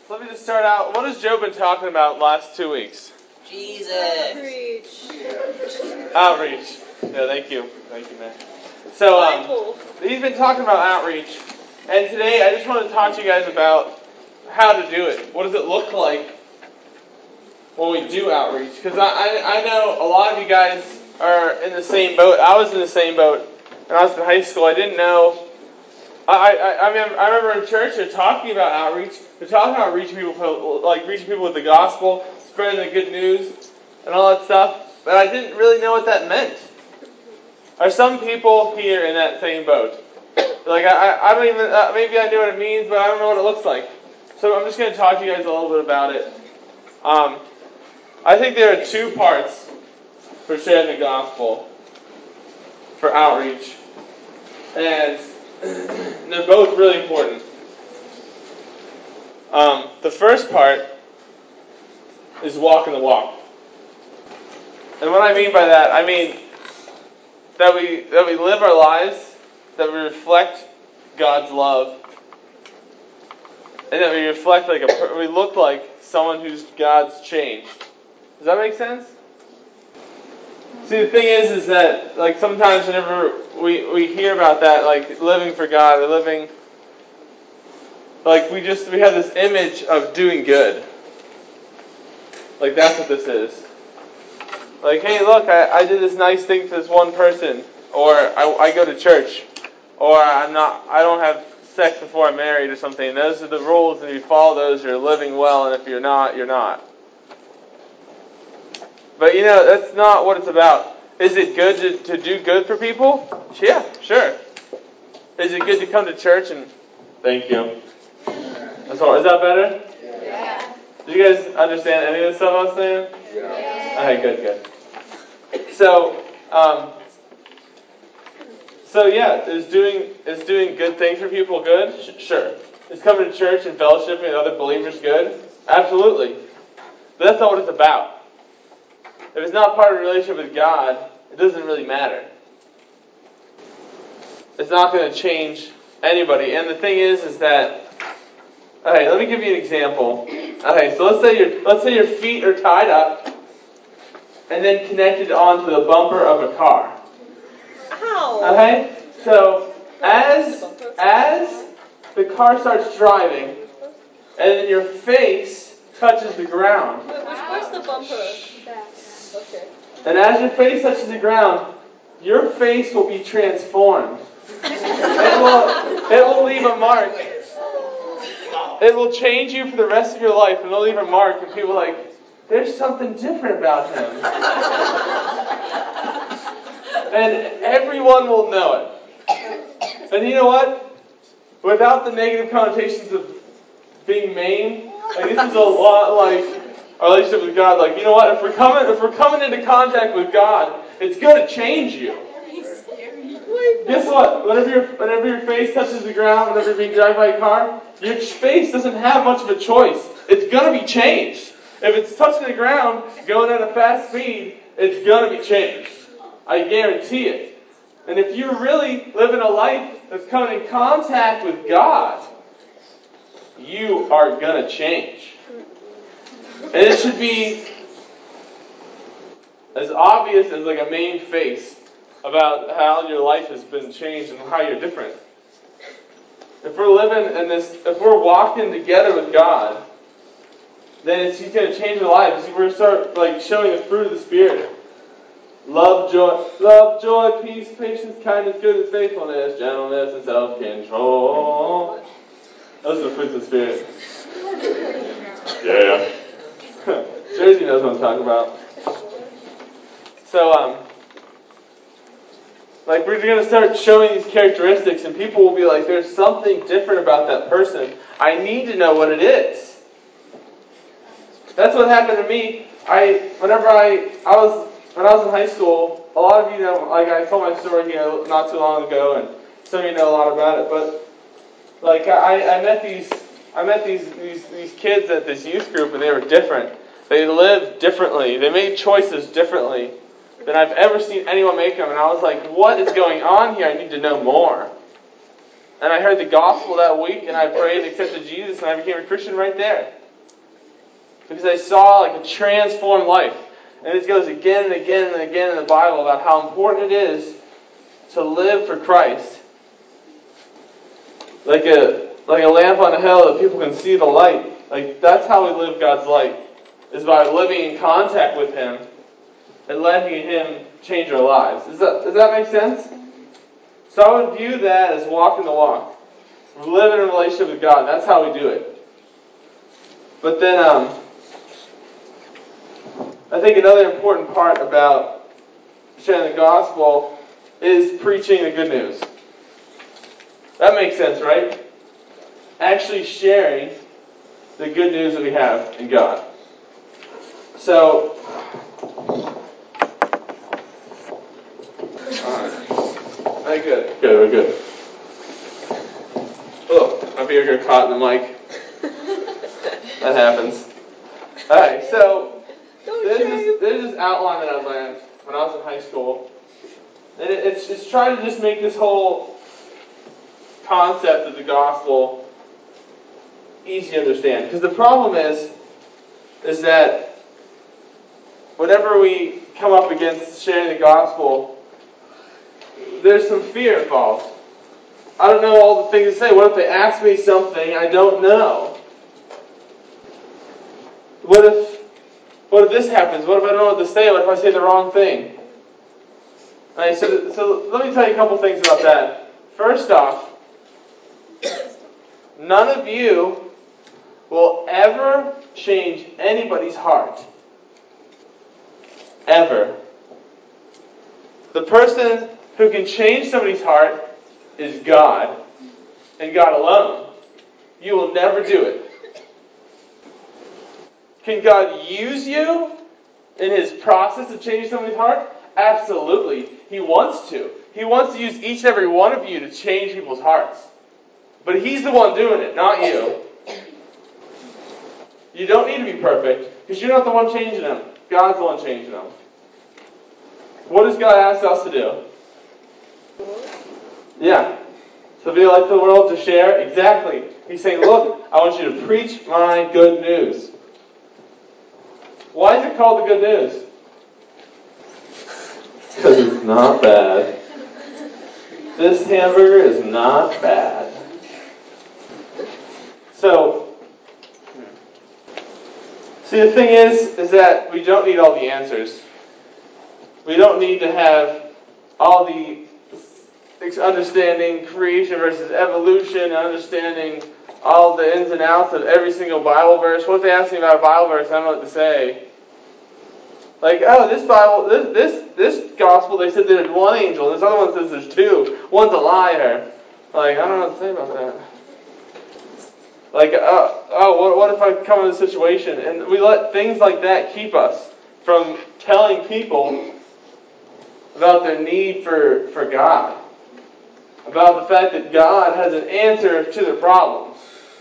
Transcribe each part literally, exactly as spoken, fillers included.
So let me just start out. What has Joe been talking about last two weeks? Jesus. Outreach. Outreach. Yeah, thank you. Thank you, man. So, um, he's been talking about outreach. And today I just want to talk to you guys about how to do it. What does it look like when we do outreach? Because I, I, I know a lot of you guys are in the same boat. I was in the same boat when I was in high school. I didn't know. I, I, I, remember, I remember in church they're talking about outreach. They're talking about reaching people, like reaching people with the gospel, spreading the good news, and all that stuff. But I didn't really know what that meant. Are some people here in that same boat? Like I, I don't even. Uh, maybe I knew what it means, but I don't know what it looks like. So I'm just going to talk to you guys a little bit about it. Um, I think there are two parts for sharing the gospel, for outreach, and they're both really important. Um, the first part is walking the walk. And what I mean by that, I mean that we that we live our lives, that we reflect God's love, and that we reflect like a we look like someone who's God's changed. Does that make sense? See, the thing is, is that like sometimes whenever we we hear about that, like living for God or living, like we just we have this image of doing good. Like that's what this is. Like, hey, look, I, I did this nice thing for this one person, or I, I go to church, or I'm not, I don't have sex before I'm married or something. And those are the rules, and if you follow those, you're living well, and if you're not, you're not. But you know, that's not what it's about. Is it good to, to do good for people? Yeah, sure. Is it good to come to church and thank you? That's all. Is that better? Yeah. Did you guys understand any of the stuff I was saying? Yeah. Alright, good, good. So, um, so yeah, is doing is doing good things for people good? Sure. Is coming to church and fellowshipping with other believers good? Absolutely. But that's not what it's about. If it's not part of a relationship with God, it doesn't really matter. It's not going to change anybody. And the thing is, is that, okay, let me give you an example. Okay, so let's say your let's say your feet are tied up and then connected onto the bumper of a car. Ow! Okay, so as as the car starts driving, and then your face touches the ground. Wait, which, where's the bumper? Okay. And as your face touches the ground, your face will be transformed. It will, it will leave a mark. It will change you for the rest of your life, and it'll leave a mark, and people are like, there's something different about him. And everyone will know it. And you know what? Without the negative connotations of being maimed, like this is a lot like our relationship with God. Like, you know what? If we're coming, if we're coming into contact with God, it's going to change you. Guess what? Whenever your whenever your face touches the ground, whenever you're being dragged by a car, your face doesn't have much of a choice. It's going to be changed. If it's touching the ground, going at a fast speed, it's going to be changed. I guarantee it. And if you're really living a life that's coming in contact with God, you are going to change. And it should be as obvious as like a main face about how your life has been changed and how you're different. If we're living in this, if we're walking together with God, then it's, He's going to change our lives. We're going to start like showing the fruit of the Spirit. Love, joy, love, joy, peace, patience, kindness, goodness, faithfulness, gentleness, and self-control. Those are the fruits of the Spirit. Yeah. Jersey knows what I'm talking about. So, um, like we're going to start showing these characteristics, and people will be like, "There's something different about that person. I need to know what it is." That's what happened to me. I, whenever I, I was, when I was in high school, a lot of you know, like I told my story here not too long ago, and some of you know a lot about it. But like I, I met these, I met these, these, these kids at this youth group, and they were different. They lived differently. They made choices differently than I've ever seen anyone make them. And I was like, what is going on here? I need to know more. And I heard the gospel that week, and I prayed and accepted Jesus, and I became a Christian right there. Because I saw like a transformed life. And this goes again and again and again in the Bible about how important it is to live for Christ. Like a like a lamp on a hill that people can see the light. Like that's how we live God's light. Is by living in contact with Him and letting Him change our lives. Does that, does that make sense? So I would view that as walking the walk. We're living in a relationship with God. That's how we do it. But then um, I think another important part about sharing the gospel is preaching the good news. That makes sense, right? Actually sharing the good news that we have in God. So, alright. Very good. Good, we're good. Oh, my beer got caught in the mic. That happens. Alright, so there's this, there's this outline that I learned when I was in high school. And it, it's, it's trying to just make this whole concept of the gospel easy to understand. Because the problem is, is that whenever we come up against sharing the gospel, there's some fear involved. I don't know all the things to say. What if they ask me something I don't know? What if, what if this happens? What if I don't know what to say? What if I say the wrong thing? All right, so, so let me tell you a couple things about that. First off, none of you will ever change anybody's heart. Ever. The person who can change somebody's heart is God, and God alone. You will never do it. Can God use you in His process of changing somebody's heart? Absolutely. He wants to. He wants to use each and every one of you to change people's hearts. But He's the one doing it, not you. You don't need to be perfect, because you're not the one changing them. God's the one changing them. What does God ask us to do? Yeah. To be like the world, to share? Exactly. He's saying, look, I want you to preach my good news. Why is it called the good news? Because it's not bad. This hamburger is not bad. So, see, the thing is, is that we don't need all the answers. We don't need to have all the understanding creation versus evolution, understanding all the ins and outs of every single Bible verse. What if they ask me about a Bible verse, I don't know what to say. Like, oh, this Bible, this this this gospel, they said there's one angel. This other one says there's two. One's a liar. Like, I don't know what to say about that. Like, uh, oh, what, what if I come in a situation? And we let things like that keep us from telling people about their need for, for God. About the fact that God has an answer to their problems.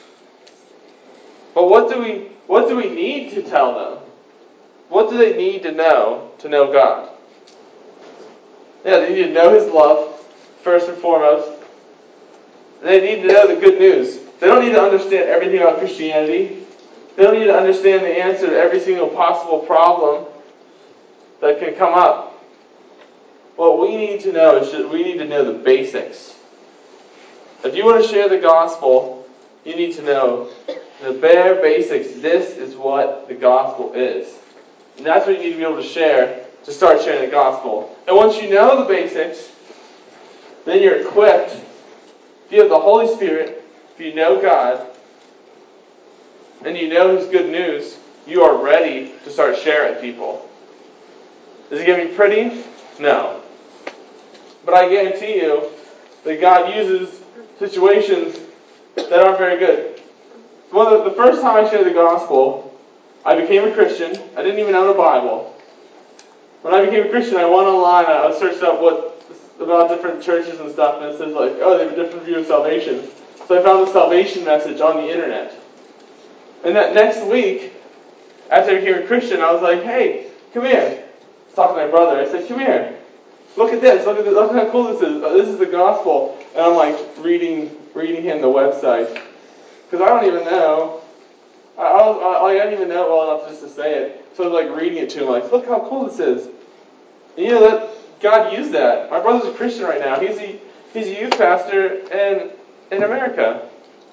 But what do we what do we need to tell them? What do they need to know to know God? Yeah, they need to know His love, first and foremost. And they need to know the good news. They don't need to understand everything about Christianity. They don't need to understand the answer to every single possible problem that can come up. What we need to know is that we need to know the basics. If you want to share the gospel, you need to know the bare basics. This is what the gospel is. And that's what you need to be able to share to start sharing the gospel. And once you know the basics, then you're equipped. If you have the Holy Spirit, if you know God, and you know His good news, you are ready to start sharing people. Is it going to be pretty? No. But I guarantee you that God uses situations that aren't very good. One of the, the first time I shared the gospel, I became a Christian. I didn't even own a Bible. When I became a Christian, I went online, I searched up what about different churches and stuff, and it says like, oh, they have a different view of salvation. So I found the salvation message on the internet. And that next week, after I became a Christian, I was like, hey, come here. I was talking to my brother. I said, come here. Look at this. Look at this. Look how cool this is. This is the gospel. And I'm like reading reading him the website. Because I don't even know. I, I, was, I, I didn't even know it well enough just to say it. So I was like reading it to him, like, look how cool this is. And you know that God used that. My brother's a Christian right now. He's a, he's a youth pastor in, in America.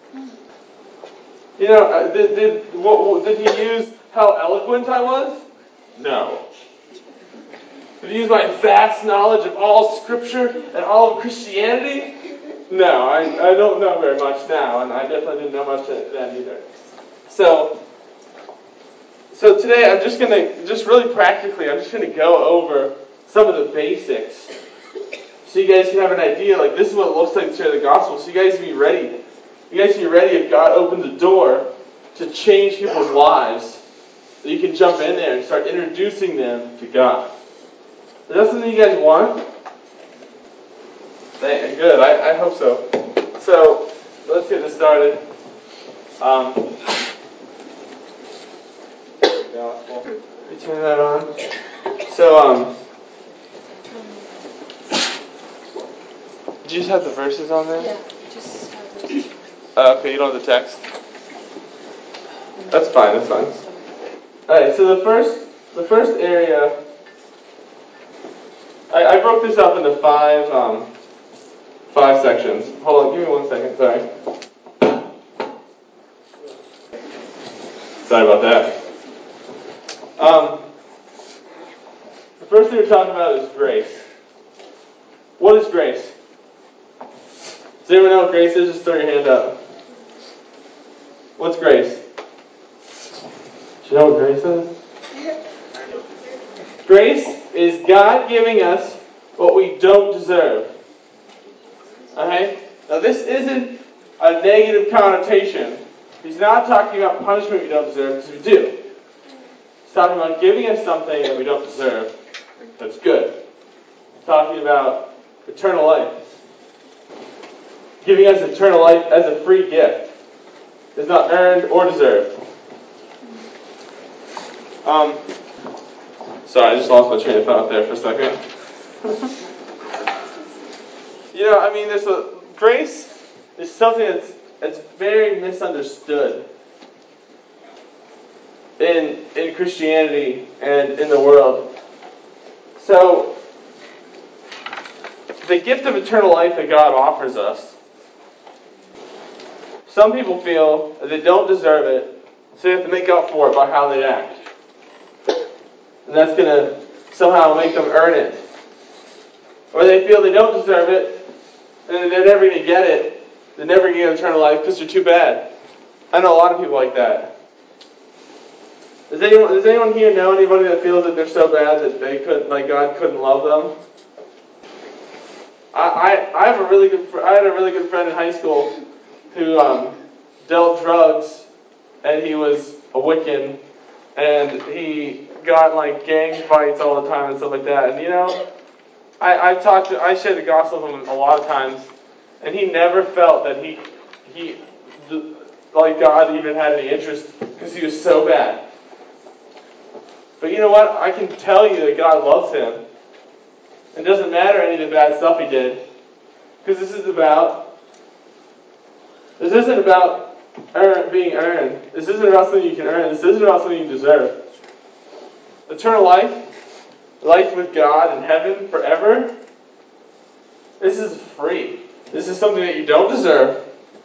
You know, did, did, what, did he use how eloquent I was? No. Did he use my vast knowledge of all Scripture and all of Christianity? No, I, I don't know very much now, and I definitely didn't know much then either. So, so today I'm just going to, just really practically, I'm just going to go over some of the basics so you guys can have an idea, like this is what it looks like to share the gospel, so you guys can be ready. You guys can be ready if God opens the door to change people's lives, that you can jump in there and start introducing them to God. Is that something you guys want? Good, I, I hope so. So, let's get this started. Um, gospel. Let me turn that on. So, um, do you just have the verses on there? Yeah, just have verses. Uh, okay, you don't have the text? That's fine, that's fine. Alright, so the first, the first area, I, I broke this up into five, um, five sections. Hold on, give me one second, sorry. Sorry about that. Um, the first thing we're talking about is grace. What is grace? Does anyone know what grace is? Just throw your hand up. What's grace? Do you know what grace is? Grace is God giving us what we don't deserve. Okay? Now this isn't a negative connotation. He's not talking about punishment we don't deserve, because we do. He's talking about giving us something that we don't deserve. That's good. He's talking about eternal life. Giving us eternal life as a free gift. It's not earned or deserved. Um, sorry, I just lost my train of thought there for a second. You know, I mean, there's a grace is something that's that's very misunderstood in in Christianity and in the world. So, the gift of eternal life that God offers us, some people feel that they don't deserve it, so they have to make up for it by how they act. And that's going to somehow make them earn it. Or they feel they don't deserve it, and they're never going to get it. They're never going to get eternal life because they're too bad. I know a lot of people like that. Does anyone, does anyone here know anybody that feels that they're so bad that they couldn't, like God couldn't love them? I, I, I have a really good, I had a really good friend in high school who um, dealt drugs, and he was a Wiccan, and he got like gang fights all the time and stuff like that. And you know, I I've talked to, I shared the gospel with him a lot of times, and he never felt that he he like God even had any interest because he was so bad. But you know what? I can tell you that God loves him. It doesn't matter any of the bad stuff he did, because this is about this isn't about earn, being earned. This isn't about something you can earn. This isn't about something you deserve. Eternal life, life with God in heaven forever, this is free. This is something that you don't deserve,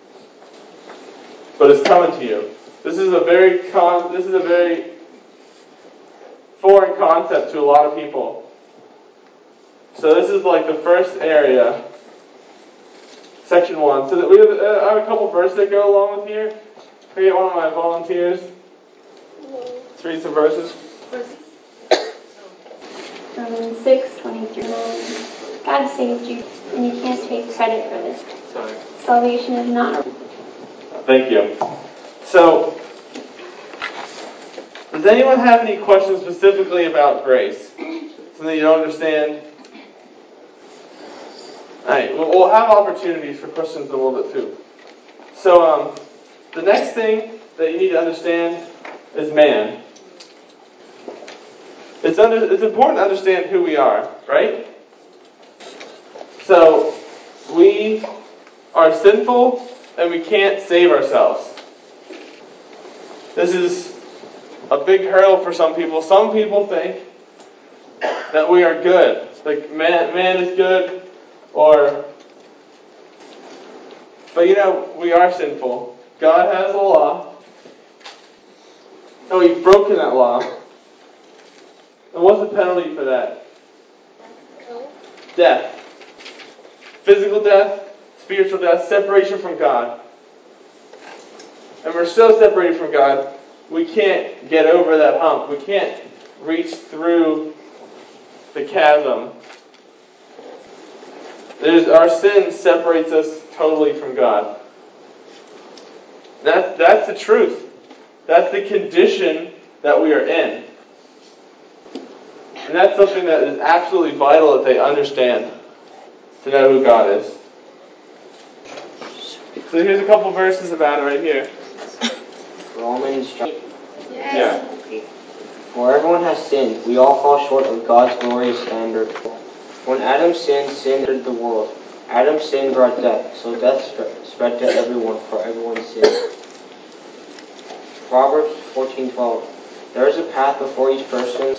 but it's coming to you. This is a very con- this is a very foreign concept to a lot of people. So this is like the first area, section one. So that we have, uh, I have a couple verses that go along with here. Can I get one of my volunteers to read some verses? Romans six twenty-three. God saved you, and you can't take credit for this. Sorry. Salvation is not a... Thank you. So, does anyone have any questions specifically about grace? Something you don't understand? Alright, we'll, we'll have opportunities for questions in a little bit too. So, um, the next thing that you need to understand is man. It's under, it's important to understand who we are, right? So, we are sinful and we can't save ourselves. This is a big hurdle for some people. Some people think that we are good. Like man, man is good, or... But you know, we are sinful. God has a law. And we've broken that law. And what's the penalty for that? Death. Physical death, spiritual death, separation from God. And we're so separated from God, we can't get over that hump. We can't reach through the chasm. There's, our sin separates us totally from God. That's, that's the truth. That's the condition that we are in. And that's something that is absolutely vital that they understand, to know who God is. So here's a couple verses about it right here. Romans chapter. Yeah. For everyone has sinned. We all fall short of God's glorious standard. When Adam sinned, sin entered the world. Adam's sin brought death, so death spread to everyone, for everyone sinned. Proverbs fourteen twelve. There is a path before each person.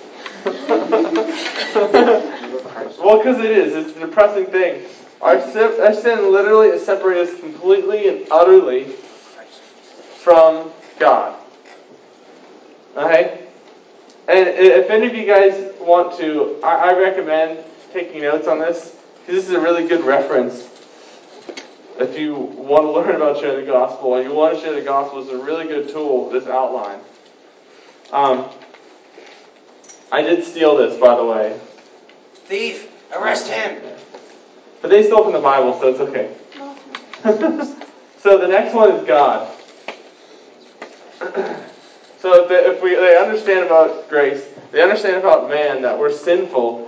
Well, because it is. It's a depressing thing. Our sin, our sin literally is separated us completely and utterly from God. Okay? And if any of you guys want to, I, I recommend taking notes on this, because this is a really good reference. If you want to learn about sharing the gospel, and you want to share the gospel, it's a really good tool, this outline. Um, I did steal this, by the way. Thief! Arrest him! But they stole from the Bible, so it's okay. So the next one is God. So if, they, if we they understand about grace, they understand about man, that we're sinful,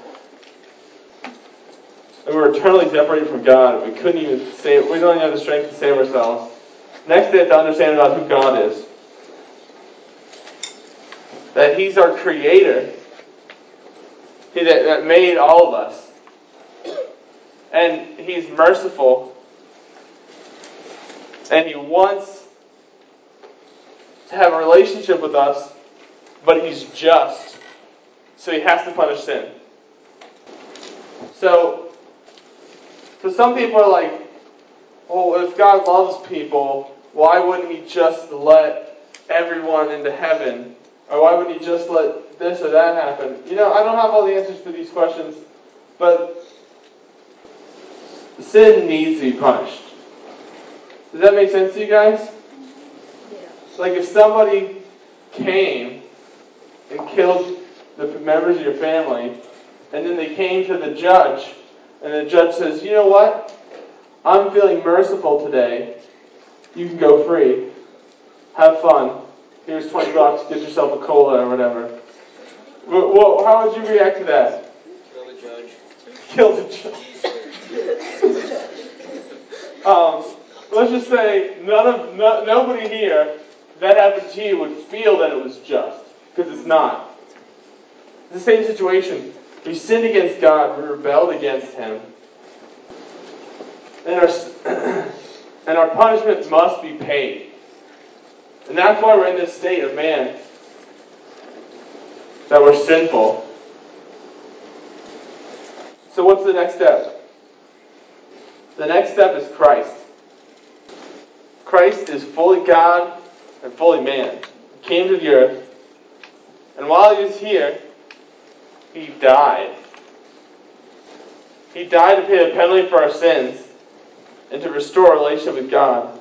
and we're eternally separated from God. We couldn't even save, we don't even have the strength to save ourselves. Next, they have to understand about who God is. That He's our Creator. He that, that made all of us. And He's merciful. And He wants to have a relationship with us, but He's just. So He has to punish sin. So, so some people are like, well, if God loves people, why wouldn't He just let everyone into heaven? Or why wouldn't He just let this or that happen? You know, I don't have all the answers to these questions, but sin needs to be punished. Does that make sense to you guys? Yeah. Like if somebody came and killed the members of your family, and then they came to the judge, and the judge says, you know what? I'm feeling merciful today. You can go free. Have fun. Here's twenty bucks. Get yourself a cola or whatever. Well, how would you react to that? Kill the judge. Kill the judge. um, let's just say none of no, nobody here, if that happened to you, would feel that it was just, because it's not. It's the same situation. We sinned against God. We rebelled against Him. And our, and our punishment must be paid. And that's why we're in this state of man. That we're sinful. So what's the next step? The next step is Christ. Christ is fully God and fully man. He came to the earth. And while He was here, He died. He died to pay the penalty for our sins and to restore a relationship with God.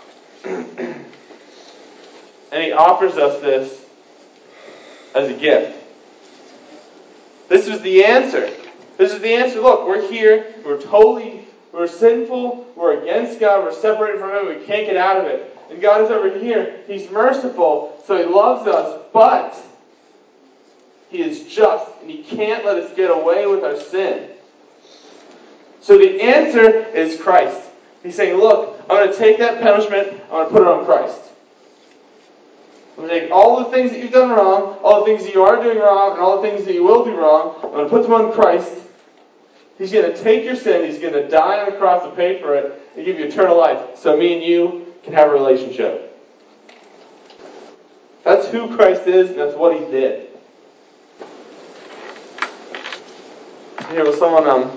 And He offers us this as a gift. This was the answer. This is the answer. Look, we're here. We're totally, we're sinful. We're against God. We're separated from Him. We can't get out of it. And God is over here. He's merciful, so He loves us. But He is just, and He can't let us get away with our sin. So the answer is Christ. He's saying, look, I'm going to take that punishment. I'm going to put it on Christ. I'm going to take all the things that you've done wrong, all the things that you are doing wrong, and all the things that you will do wrong. I'm going to put them on Christ. He's going to take your sin, He's going to die on the cross to pay for it, and give you eternal life, so me and you can have a relationship. That's who Christ is, and that's what He did. Here, will someone, um...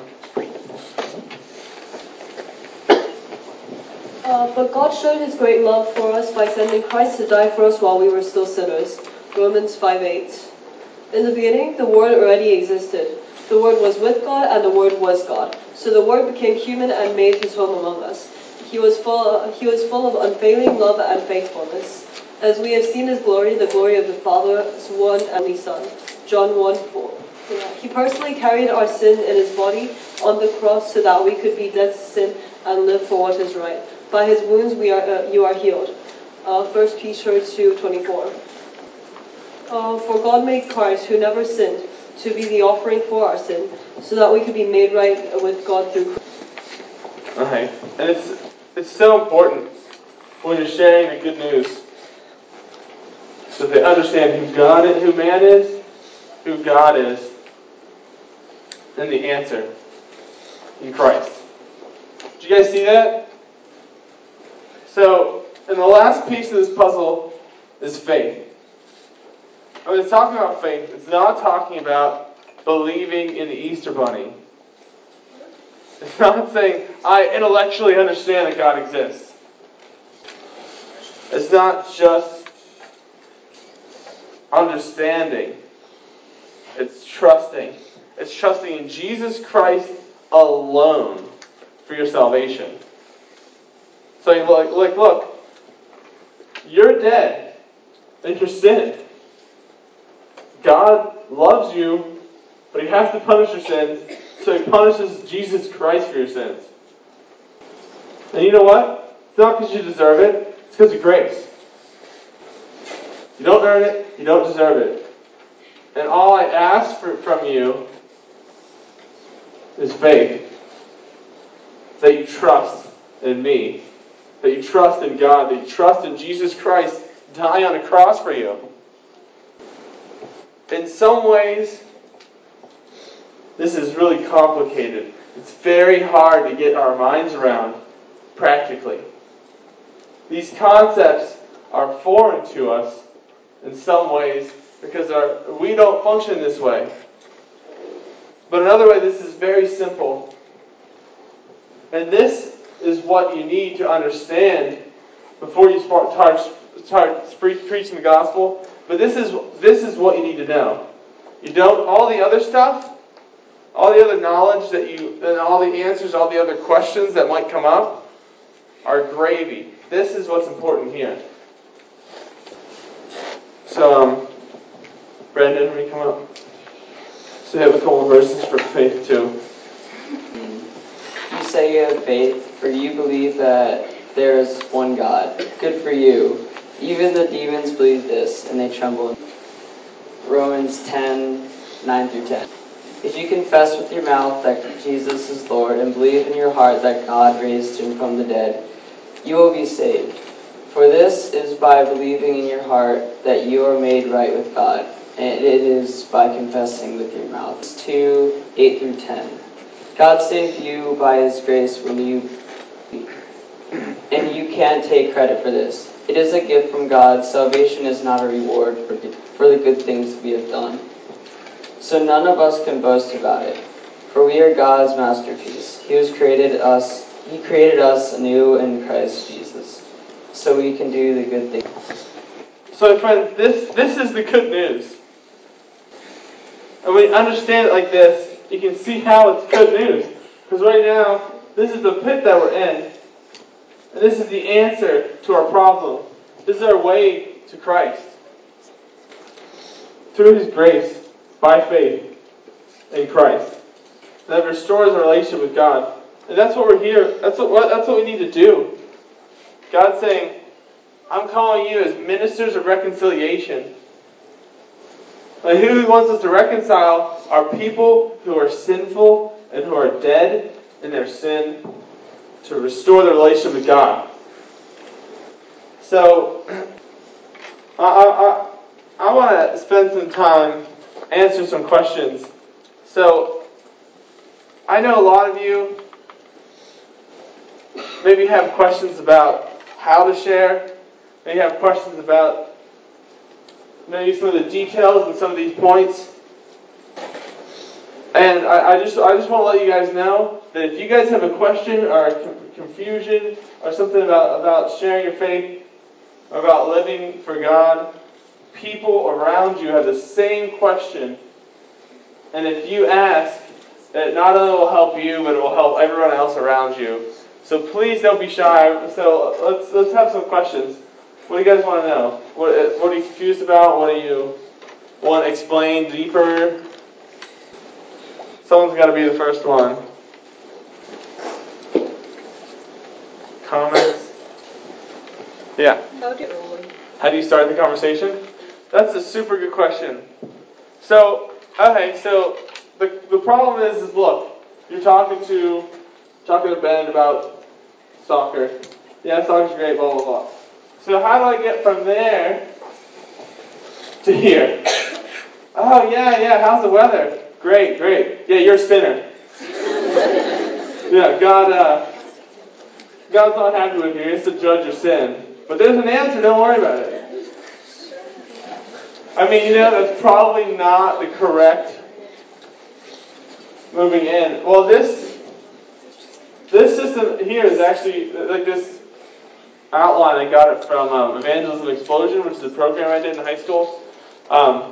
Uh, but God showed His great love for us by sending Christ to die for us while we were still sinners. Romans five eight. In the beginning, the Word already existed. The Word was with God, and the Word was God. So the Word became human and made His home among us. He was full, he was full of unfailing love and faithfulness. As we have seen His glory, the glory of the Father's one and only Son. John one four. He personally carried our sin in His body on the cross so that we could be dead to sin and live for what is right. By His wounds we are uh, you are healed. Uh, First Peter two twenty-four. Uh, for God made Christ, who never sinned, to be the offering for our sin, so that we could be made right with God through Christ. Okay. And it's it's so important when you're sharing the good news, so they understand who God is, who man is, who God is, and the answer in Christ. Did you guys see that? So, and the last piece of this puzzle is faith. When it's talking about faith, it's not talking about believing in the Easter Bunny. It's not saying, I intellectually understand that God exists. It's not just understanding. It's trusting. It's trusting in Jesus Christ alone for your salvation. So you look, like, look, you're dead in your sin. God loves you, but He has to punish your sins, so He punishes Jesus Christ for your sins. And you know what? It's not because you deserve it, it's because of grace. You don't earn it, you don't deserve it. And all I ask for, from you is faith. That you trust in me. That you trust in God. That you trust in Jesus Christ dying on a cross for you. In some ways, this is really complicated. It's very hard to get our minds around practically. These concepts are foreign to us in some ways because our, we don't function this way. But another way, this is very simple. And this is what you need to understand before you start, start preaching the gospel. But this is this is what you need to know. You don't all the other stuff, all the other knowledge that you and all the answers, all the other questions that might come up are gravy. This is what's important here. So, um, Brandon, when you come up, so you have a couple of verses for faith too. You say you have faith, for you believe that there is one God. Good for you. Even the demons believe this, and they tremble. Romans ten, nine through ten. If you confess with your mouth that Jesus is Lord, and believe in your heart that God raised Him from the dead, you will be saved. For this is by believing in your heart that you are made right with God, and it is by confessing with your mouth. two, eight through ten. God saved you by His grace when you, and you can't take credit for this. It is a gift from God. Salvation is not a reward for, for the good things we have done. So none of us can boast about it, for we are God's masterpiece. He has created us. He created us anew in Christ Jesus, so we can do the good things. So, friends, this this is the good news. And when you understand it like this, you can see how it's good news. Because right now, this is the pit that we're in. And this is the answer to our problem. This is our way to Christ. Through His grace, by faith in Christ. That restores our relationship with God. And that's what we're here. That's what, that's what we need to do. God's saying, I'm calling you as ministers of reconciliation. And who He wants us to reconcile are people who are sinful and who are dead in their sin, to restore their relationship with God. So, I, I, I want to spend some time answering some questions. So, I know a lot of you maybe have questions about how to share. Maybe have questions about maybe some of the details and some of these points. And I, I just I just want to let you guys know that if you guys have a question or a confusion or something about, about sharing your faith, or about living for God, people around you have the same question. And if you ask, it not only will help you, but it will help everyone else around you. So please don't be shy. So let's let's have some questions. What do you guys want to know? What, what are you confused about? What do you want to explain deeper? Someone's got to be the first one. Comments? Yeah. How do you start the conversation? That's a super good question. So, okay, so the the problem is, is look, you're talking to talking to Ben about soccer. Yeah, soccer's great, blah, blah, blah. So how do I get from there to here? Oh, yeah, yeah, how's the weather? Great, great. Yeah, you're a sinner. Yeah, God, uh, God's not happy with you. He has to judge your sin. But there's an answer, don't worry about it. I mean, you know, that's probably not the correct moving in. Well, this this system here is actually, like this outline, I got it from um, Evangelism Explosion, which is a program I did in high school. Um,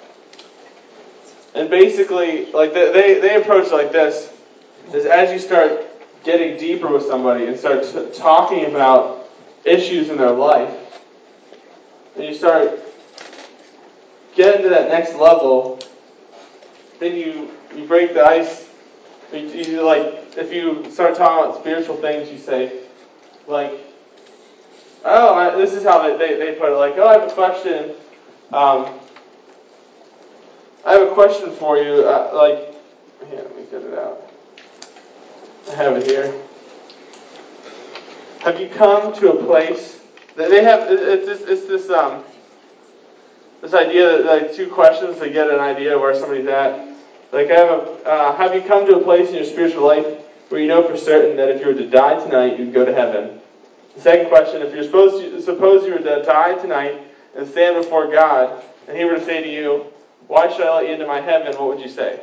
and basically, like they, they, they approach it like this, is as you start getting deeper with somebody and start t- talking about issues in their life, and you start getting to that next level, then you, you break the ice. You, you like, if you start talking about spiritual things, you say, like, oh, I, this is how they, they, they put it, like, oh, I have a question, um, I have a question for you, uh, like, here, let me get it out. I have it here. Have you come to a place, that they have, it's this, it's this, um, this idea that, like, two questions to get an idea of where somebody's at. Like, I have a, uh, have you come to a place in your spiritual life where you know for certain that if you were to die tonight, you'd go to heaven? The second question, if you're supposed to, suppose you were to die tonight and stand before God, and He were to say to you, why should I let you into my heaven, what would you say?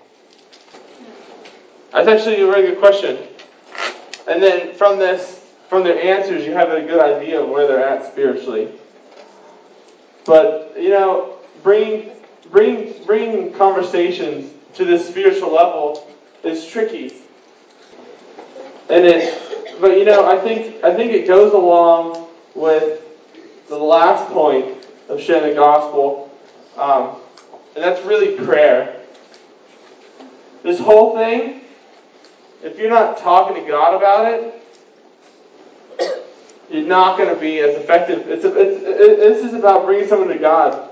That's actually a very good question. And then from this, from their answers, you have a good idea of where they're at spiritually. But, you know, bringing, bringing, bringing conversations to this spiritual level is tricky. And it, but you know, I think I think it goes along with the last point of sharing the gospel, um, and that's really prayer. This whole thing, if you're not talking to God about it, you're not going to be as effective. It's, a, it's it, this is about bringing someone to God.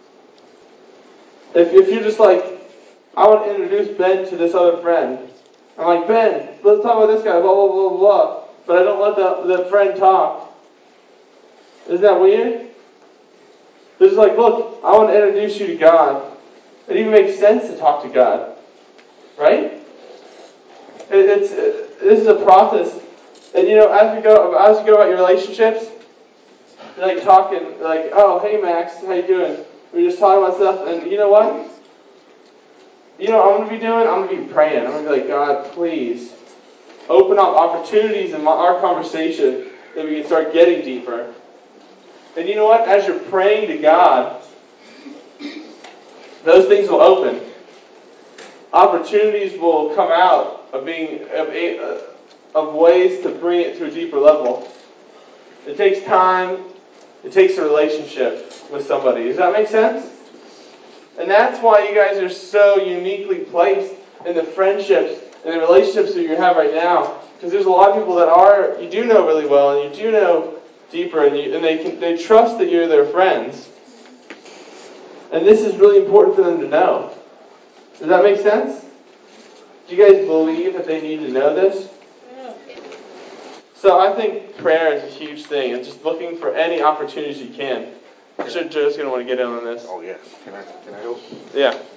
If if you're just like, I want to introduce Ben to this other friend. I'm like, Ben, let's talk about this guy, blah, blah, blah, blah. But I don't let the, the friend talk. Isn't that weird? They're just like, look, I want to introduce you to God. It even makes sense to talk to God. Right? It, it's it, this is a process. And you know, as we go as you go about your relationships, you're like talking, like, oh, hey Max, how you doing? We're just talking about stuff, and you know what? You know what I'm going to be doing? I'm going to be praying. I'm going to be like, God, please open up opportunities in my, our conversation that we can start getting deeper. And you know what? As you're praying to God, those things will open. Opportunities will come out of being of, a, of ways to bring it to a deeper level. It takes time. It takes a relationship with somebody. Does that make sense? And that's why you guys are so uniquely placed in the friendships and the relationships that you have right now. Because there's a lot of people that are, you do know really well, and you do know deeper, and, you, and they can, they trust that you're their friends. And this is really important for them to know. Does that make sense? Do you guys believe that they need to know this? So I think prayer is a huge thing, and just looking for any opportunities you can. I'm sure Joe's going to want to get in on this. Oh, yeah. Can I, can I help? Yeah.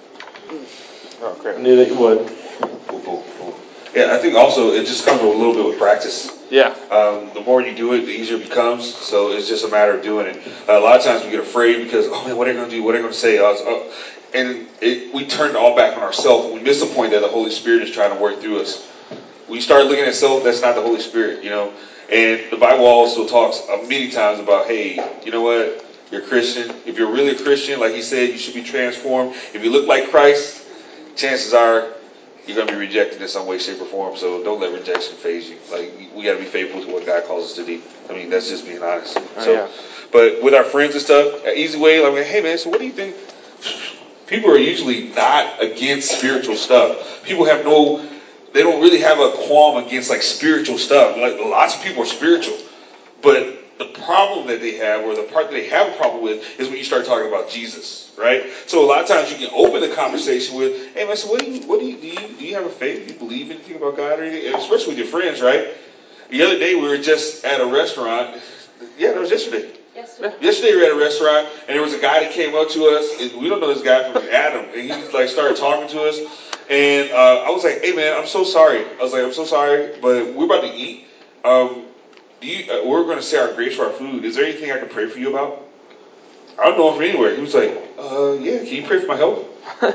Oh, great. I knew that you would. Cool, cool, cool. Yeah, I think also it just comes with a little bit with practice. Yeah. Um, the more you do it, the easier it becomes. So it's just a matter of doing it. Uh, a lot of times we get afraid because, oh man, what are they going to do? What are they going to say? Uh, uh, and it, we turn it all back on ourselves. We miss the point that the Holy Spirit is trying to work through us. When you start looking at self, that's not the Holy Spirit, you know. And the Bible also talks uh, many times about, hey, you know what? You're a Christian. If you're really a Christian, like he said, you should be transformed. If you look like Christ, chances are you're going to be rejected in some way, shape, or form. So don't let rejection phase you. Like, we got to be faithful to what God calls us to do. I mean, that's just being honest. Oh, so, yeah. But with our friends and stuff, an easy way, like, hey man, so what do you think? People are usually not against spiritual stuff. People have no, they don't really have a qualm against like spiritual stuff. Like, lots of people are spiritual, but the problem that they have, or the part that they have a problem with, is when you start talking about Jesus, right? So a lot of times you can open the conversation with, "Hey man, so what do you, what do you, do you, do you have a faith? Do you believe anything about God or anything?" And especially with your friends, right? The other day we were just at a restaurant. Yeah, that was yesterday. Yesterday. Yesterday we were at a restaurant, and there was a guy that came up to us. And we don't know this guy from Adam, and he like started talking to us. And uh, I was like, "Hey man, I'm so sorry." I was like, "I'm so sorry, but we're about to eat. Um, do you, uh, we're going to say our grace for our food. Is there anything I can pray for you about?" I don't know him from anywhere. He was like, uh, "Yeah, can you pray for my health?"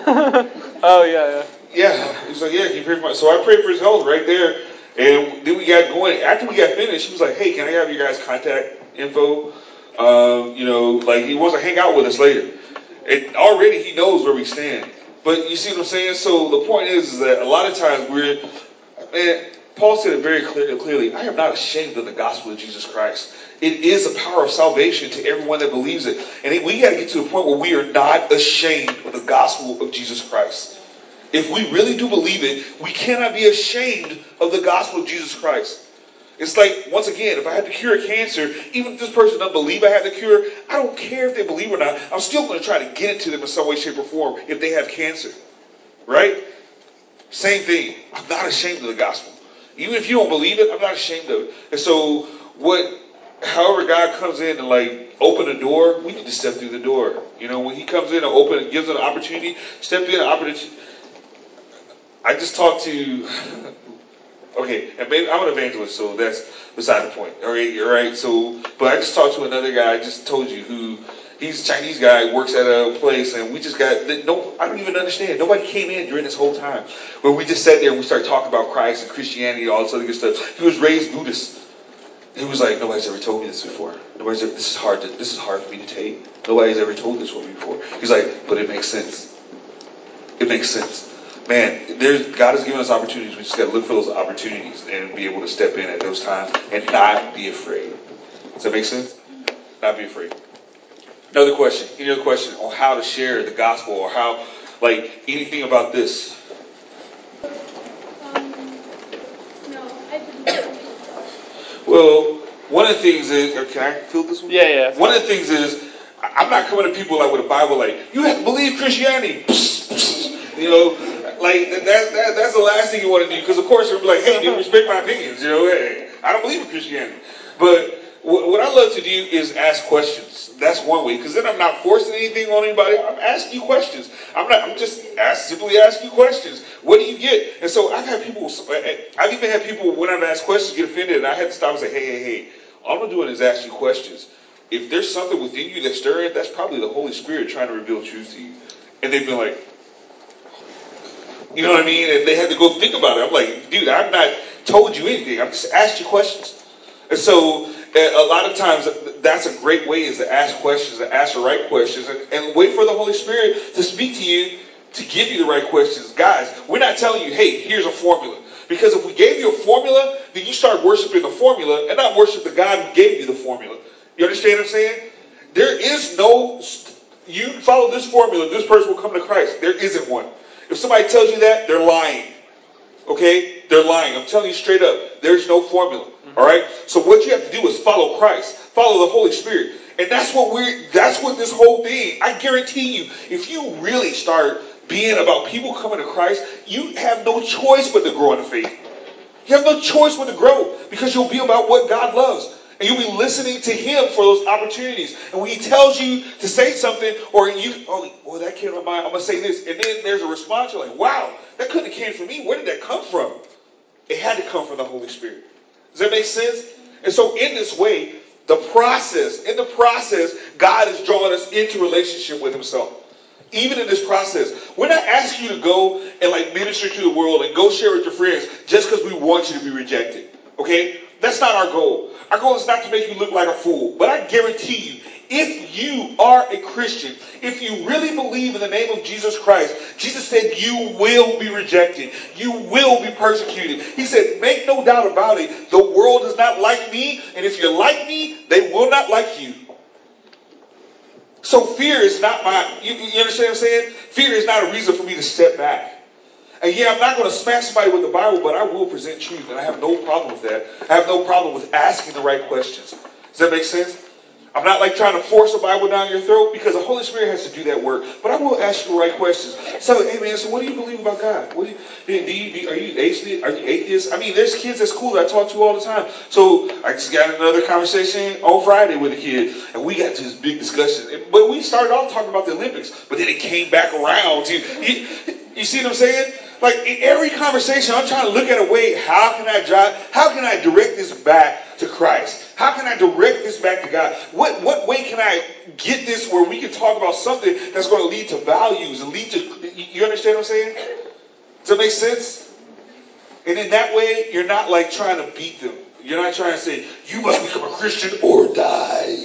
Oh yeah, yeah. Yeah, he was like, "Yeah, can you pray for my?" So I prayed for his health right there, and then we got going. After we got finished, he was like, "Hey, can I have your guys' contact info? Um, you know, like he wants to hang out with us later." And already he knows where we stand. But you see what I'm saying? So the point is, is that a lot of times we're, man, Paul said it very clear, clearly, "I am not ashamed of the gospel of Jesus Christ." It is a power of salvation to everyone that believes it. And we got to get to a point where we are not ashamed of the gospel of Jesus Christ. If we really do believe it, we cannot be ashamed of the gospel of Jesus Christ. It's like, once again, if I had to cure cancer, even if this person doesn't believe I have the cure, I don't care if they believe or not. I'm still going to try to get it to them in some way, shape, or form if they have cancer. Right? Same thing. I'm not ashamed of the gospel. Even if you don't believe it, I'm not ashamed of it. And so, what, however God comes in and like open a door, we need to step through the door. You know, when he comes in and open and gives us an opportunity, step in an opportunity. I just talked to, okay, and maybe I'm an evangelist, so that's beside the point. All right, all right. So, but I just talked to another guy. I just told you who. He's a Chinese guy, works at a place, and we just got, no, I don't even understand. Nobody came in during this whole time. Where we just sat there and we started talking about Christ and Christianity, all this other good stuff. He was raised Buddhist. He was like, "Nobody's ever told me this before. Nobody's ever, this is hard to, this is hard for me to take. Nobody's ever told this for me before." He's like, "But it makes sense. It makes sense." Man, there's, God has given us opportunities. We just got to look for those opportunities and be able to step in at those times and not be afraid. Does that make sense? Not be afraid. Another question. Any other question on how to share the gospel or how, like, anything about this? Um, no, I didn't. Well, one of the things is, or can I fill this one? Yeah, yeah. One of the things is, I'm not coming to people like with a Bible like, "You have to believe Christianity." You know, like that, that that's the last thing you want to do, because of course you're like, "Hey, dude, respect my opinions." You know, hey, I don't believe in Christianity. But what I love to do is ask questions. That's one way, because then I'm not forcing anything on anybody. I'm asking you questions. I'm not. I'm just ask, simply asking you questions. What do you get? And so I've had people. I've even had people when I've asked questions get offended, and I had to stop and say, "Hey, hey, hey! All I'm doing is ask you questions. If there's something within you that's stirring, that's probably the Holy Spirit trying to reveal truth to you." And they've been like, you know what I mean? And they had to go think about it. I'm like, dude, I've not told you anything. I've just asked you questions. And so a lot of times that's a great way, is to ask questions, to ask the right questions, and, and wait for the Holy Spirit to speak to you, to give you the right questions. Guys, we're not telling you, "Hey, here's a formula." Because if we gave you a formula, then you start worshiping the formula and not worship the God who gave you the formula. You understand what I'm saying? There is no, you follow this formula, this person will come to Christ. There isn't one. If somebody tells you that, they're lying. Okay? They're lying. I'm telling you straight up. There's no formula. All right? So what you have to do is follow Christ. Follow the Holy Spirit. And that's what we're, that's what this whole thing, I guarantee you, if you really start being about people coming to Christ, you have no choice but to grow in the faith. You have no choice but to grow, because you'll be about what God loves. And you'll be listening to him for those opportunities. And when he tells you to say something, or you, oh, well, that came to mind, I'm going to say this. And then there's a response. You're like, wow, that couldn't have came from me. Where did that come from? It had to come from the Holy Spirit. Does that make sense? And so in this way, the process, in the process, God is drawing us into relationship with himself. Even in this process, we're not asking you to go and like minister to the world and go share with your friends just because we want you to be rejected. Okay? That's not our goal. Our goal is not to make you look like a fool. But I guarantee you, if you are a Christian, if you really believe in the name of Jesus Christ, Jesus said you will be rejected. You will be persecuted. He said, make no doubt about it. The world is not like me. And if you're like me, they will not like you. So fear is not my, you, you understand what I'm saying? Fear is not a reason for me to step back. And yeah, I'm not going to smack somebody with the Bible, but I will present truth. And I have no problem with that. I have no problem with asking the right questions. Does that make sense? I'm not like trying to force a Bible down your throat because the Holy Spirit has to do that work. But I will ask you the right questions. So, hey man, so what do you believe about God? What do you, do you, do you, are you atheist? Are you atheist? I mean, there's kids at school that I talk to all the time. So I just got another conversation on Friday with a kid, and we got to this big discussion. But we started off talking about the Olympics, but then it came back around to you, you see what I'm saying? Like in every conversation, I'm trying to look at a way, how can I drive, how can I direct this back to Christ? How can I direct this back to God? What what way can I get this where we can talk about something that's going to lead to values and lead to, you understand what I'm saying? Does that make sense? And in that way, you're not like trying to beat them. You're not trying to say, you must become a Christian or die.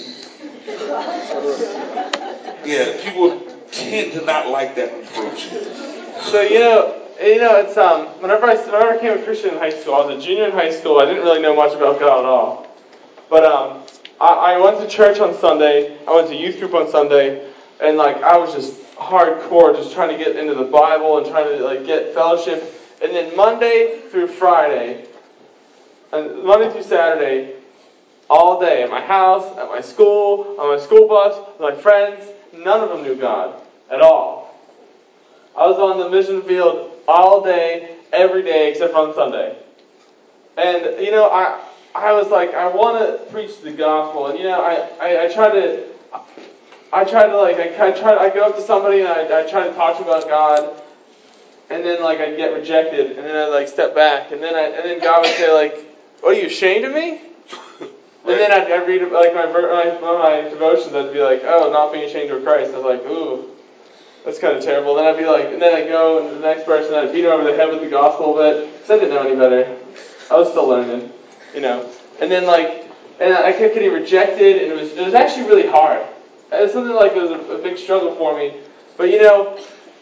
Yeah, people tend to not like that approach. So, you know, you know, it's um. Whenever I whenever I became a Christian in high school, I was a junior in high school. I didn't really know much about God at all. But um, I, I went to church on Sunday. I went to youth group on Sunday, and like I was just hardcore, just trying to get into the Bible and trying to like get fellowship. And then Monday through Friday, and Monday through Saturday, all day at my house, at my school, on my school bus, with my friends, none of them knew God at all. I was on the mission field all day, every day, except on Sunday. And, you know, I I was like, I want to preach the gospel. And, you know, I, I, I try to, I try to, like, I, I try I go up to somebody and I, I try to talk to them about God. And then, like, I'd get rejected. And then I'd, like, step back. And then I, and then God would say, like, what, are you ashamed of me? And then I'd, I'd read, like, my, my, my devotions, I'd be like, oh, not being ashamed of Christ. I was like, ooh. That's kind of terrible. Then I'd be like, and then I'd go, and the next person, I'd beat him over the head with the gospel, but because I didn't know any better. I was still learning, you know. And then, like, and I kept getting rejected, and it was it was actually really hard. It was something like it was a, a big struggle for me. But, you know,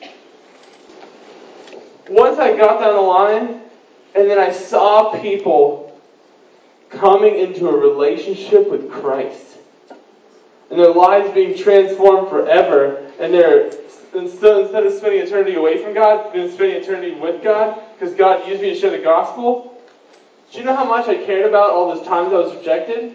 once I got down the line, and then I saw people coming into a relationship with Christ, and their lives being transformed forever, and they're Instead, instead of spending eternity away from God, then spending eternity with God, because God used me to share the gospel. Do you know how much I cared about all those times I was rejected?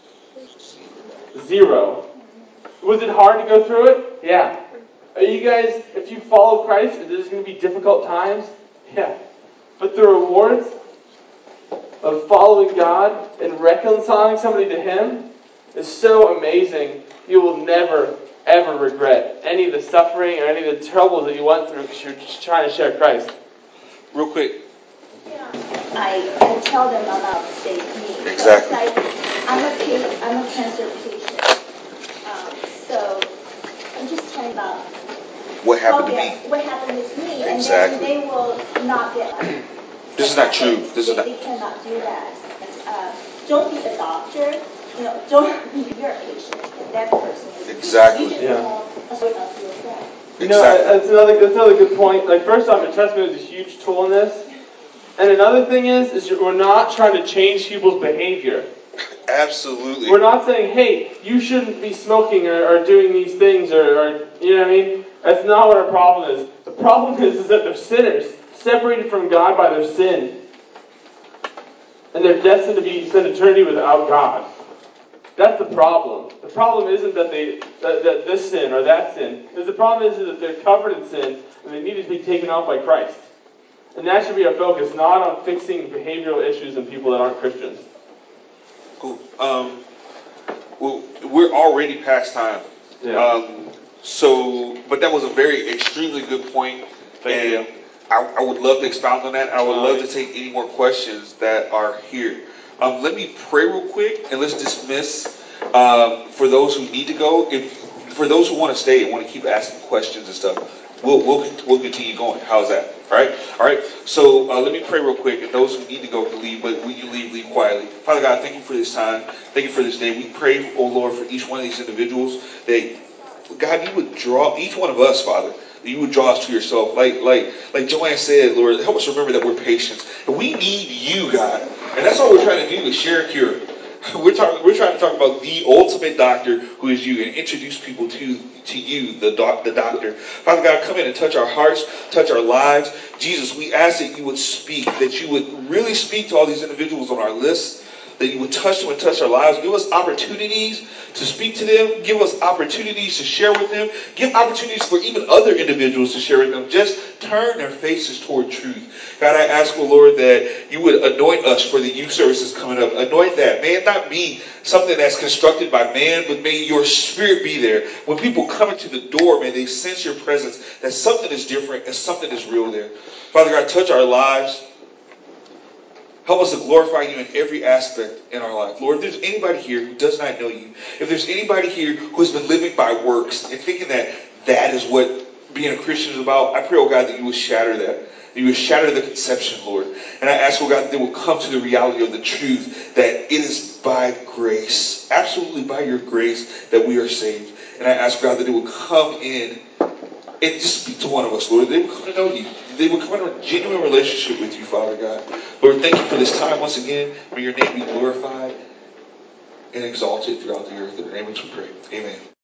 Zero. Was it hard to go through it? Yeah. Are you guys, if you follow Christ, there's going to be difficult times? Yeah. But the rewards of following God and reconciling somebody to Him is so amazing, you will never ever regret any of the suffering or any of the troubles that you went through because you're just trying to share Christ. Real quick. Yeah. I, I tell them about state me. Exactly. Like, I'm a patient, I'm a cancer patient. Um, so I'm just telling about what happened to me. What happened with me, Exactly. And then they will not get. Like, this is not true. This they, is not. They cannot do that. Uh, don't be a doctor. You know, don't be your patient. That person is exactly. You just yeah. have a sort of yourself. You know, exactly. that's another that's another good point. Like, first off, New Testament is a huge tool in this. And another thing is, is we're not trying to change people's behavior. Absolutely. We're not saying, hey, you shouldn't be smoking or, or doing these things, or, or you know what I mean? That's not what our problem is. The problem is, is that they're sinners, separated from God by their sin. And they're destined to be spend eternity without God. That's the problem. The problem isn't that they that, that this sin or that sin. The problem is, is that they're covered in sin and they need to be taken off by Christ. And that should be our focus, not on fixing behavioral issues in people that aren't Christians. Cool. Um, well, we're already past time. Yeah. Um, so, but that was a very extremely good point. Thank and you. I, I would love to expound on that. I would All love right. to take any more questions that are here. Um, let me pray real quick and let's dismiss um, for those who need to go. If for those who want to stay and want to keep asking questions and stuff, we'll we'll we'll continue going. How's that? All right, all right. So uh, let me pray real quick, and those who need to go can leave. But when you leave, leave quietly. Father God, thank you for this time. Thank you for this day. We pray, oh Lord, for each one of these individuals that God, you would draw each one of us, Father. You would draw us to yourself. Like like like Joanne said, Lord, help us remember that we're patient. And we need you, God. And that's all we're trying to do is share a cure. We're talking we're trying to talk about the ultimate doctor who is you and introduce people to to you, the doc, the doctor. Father God, come in and touch our hearts, touch our lives. Jesus, we ask that you would speak, that you would really speak to all these individuals on our list, that you would touch them and touch our lives. Give us opportunities to speak to them. Give us opportunities to share with them. Give opportunities for even other individuals to share with them. Just turn their faces toward truth. God, I ask, oh Lord, that you would anoint us for the youth services coming up. Anoint that. May it not be something that's constructed by man, but may your spirit be there. When people come into the door, may they sense your presence, that something is different and something is real there. Father God, touch our lives. Help us to glorify you in every aspect in our life. Lord, if there's anybody here who does not know you, if there's anybody here who has been living by works and thinking that that is what being a Christian is about, I pray, oh God, that you would shatter that. That you would shatter the conception, Lord. And I ask, oh God, that they will come to the reality of the truth that it is by grace, absolutely by your grace, that we are saved. And I ask, God, that they will come in and just speak to one of us, Lord. They would come to know you. They would come into a genuine relationship with you, Father God. Lord, thank you for this time once again. May your name be glorified and exalted throughout the earth. In the name of which we pray. Amen.